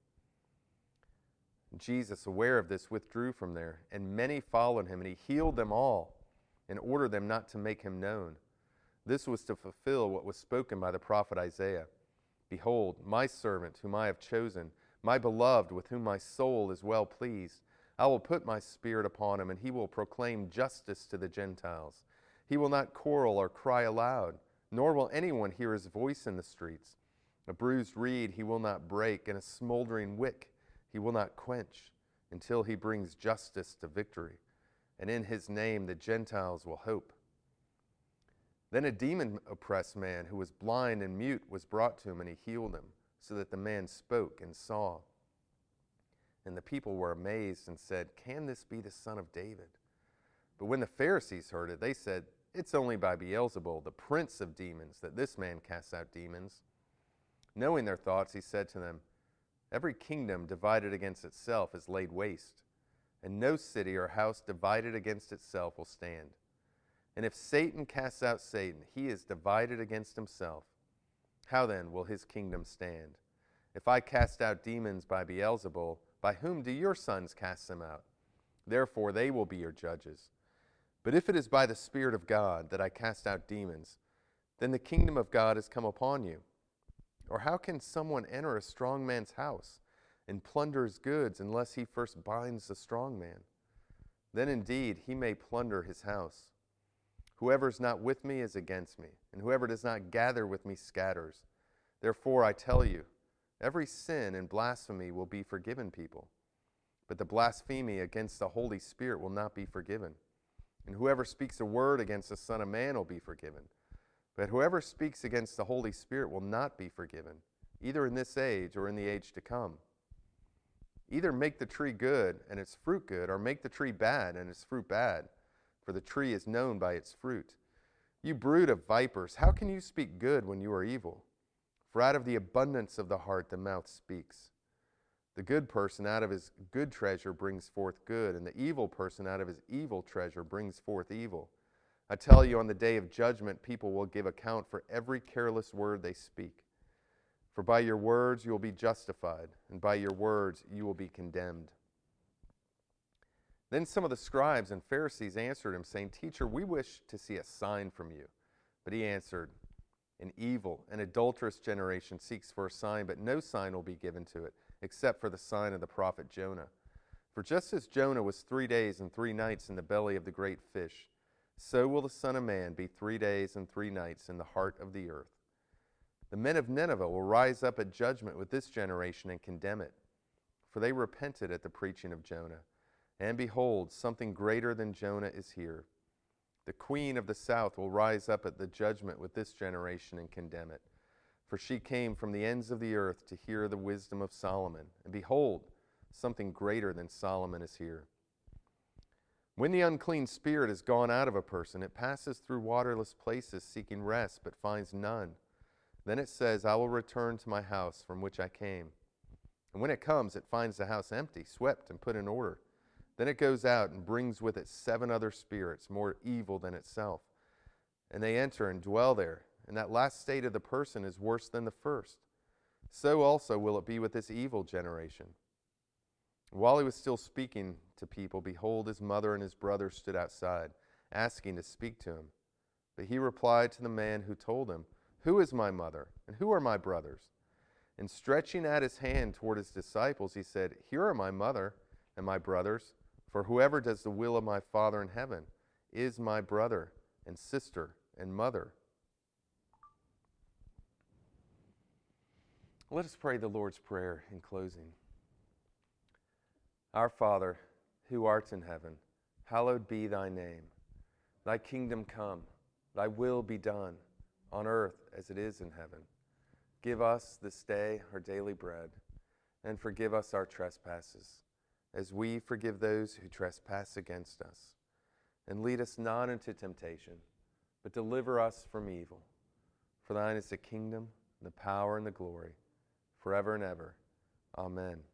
Speaker 1: Jesus, aware of this, withdrew from there, and many followed him, and he healed them all and ordered them not to make him known. This was to fulfill what was spoken by the prophet Isaiah. "Behold, my servant whom I have chosen, my beloved with whom my soul is well pleased. I will put my spirit upon him, and he will proclaim justice to the Gentiles. He will not quarrel or cry aloud, nor will anyone hear his voice in the streets. A bruised reed he will not break, and a smoldering wick he will not quench, until he brings justice to victory. And in his name the Gentiles will hope." Then a demon-oppressed man who was blind and mute was brought to him, and he healed him, so that the man spoke and saw. And the people were amazed and said, "Can this be the son of David?" But when the Pharisees heard it, they said, "It's only by Beelzebul, the prince of demons, that this man casts out demons." Knowing their thoughts, he said to them, "Every kingdom divided against itself is laid waste, and no city or house divided against itself will stand. And if Satan casts out Satan, he is divided against himself. How then will his kingdom stand? If I cast out demons by Beelzebul, by whom do your sons cast them out? Therefore they will be your judges. But if it is by the Spirit of God that I cast out demons, then the kingdom of God has come upon you. Or how can someone enter a strong man's house and plunder his goods unless he first binds the strong man? Then indeed he may plunder his house. Whoever is not with me is against me, and whoever does not gather with me scatters. Therefore I tell you, every sin and blasphemy will be forgiven people, but the blasphemy against the Holy Spirit will not be forgiven. And whoever speaks a word against the Son of Man will be forgiven. But whoever speaks against the Holy Spirit will not be forgiven, either in this age or in the age to come. Either make the tree good and its fruit good, or make the tree bad and its fruit bad, for the tree is known by its fruit. You brood of vipers, how can you speak good when you are evil? For out of the abundance of the heart the mouth speaks. The good person out of his good treasure brings forth good, and the evil person out of his evil treasure brings forth evil. I tell you, on the day of judgment, people will give account for every careless word they speak. For by your words you will be justified, and by your words you will be condemned. Then some of the scribes and Pharisees answered him, saying, "Teacher, we wish to see a sign from you." But he answered, "An evil and adulterous generation seeks for a sign, but no sign will be given to it, except for the sign of the prophet Jonah. For just as Jonah was three days and three nights in the belly of the great fish, so will the Son of Man be three days and three nights in the heart of the earth. The men of Nineveh will rise up at judgment with this generation and condemn it, for they repented at the preaching of Jonah. And behold, something greater than Jonah is here. The queen of the south will rise up at the judgment with this generation and condemn it. For she came from the ends of the earth to hear the wisdom of Solomon. And behold, something greater than Solomon is here. When the unclean spirit is gone out of a person, it passes through waterless places seeking rest, but finds none. Then it says, I will return to my house from which I came. And when it comes, it finds the house empty, swept, and put in order. Then it goes out and brings with it seven other spirits, more evil than itself. And they enter and dwell there. And that last state of the person is worse than the first. So also will it be with this evil generation. While he was still speaking to people, behold, his mother and his brothers stood outside, asking to speak to him. But he replied to the man who told him, Who is my mother, and who are my brothers? And stretching out his hand toward his disciples, he said, Here are my mother and my brothers, for whoever does the will of my Father in heaven is my brother and sister and mother. Let us pray the Lord's Prayer in closing. Our Father, who art in heaven, hallowed be thy name. Thy kingdom come, thy will be done, on earth as it is in heaven. Give us this day our daily bread, and forgive us our trespasses, as we forgive those who trespass against us. And lead us not into temptation, but deliver us from evil. For thine is the kingdom, and the power, and the glory, forever and ever. Amen.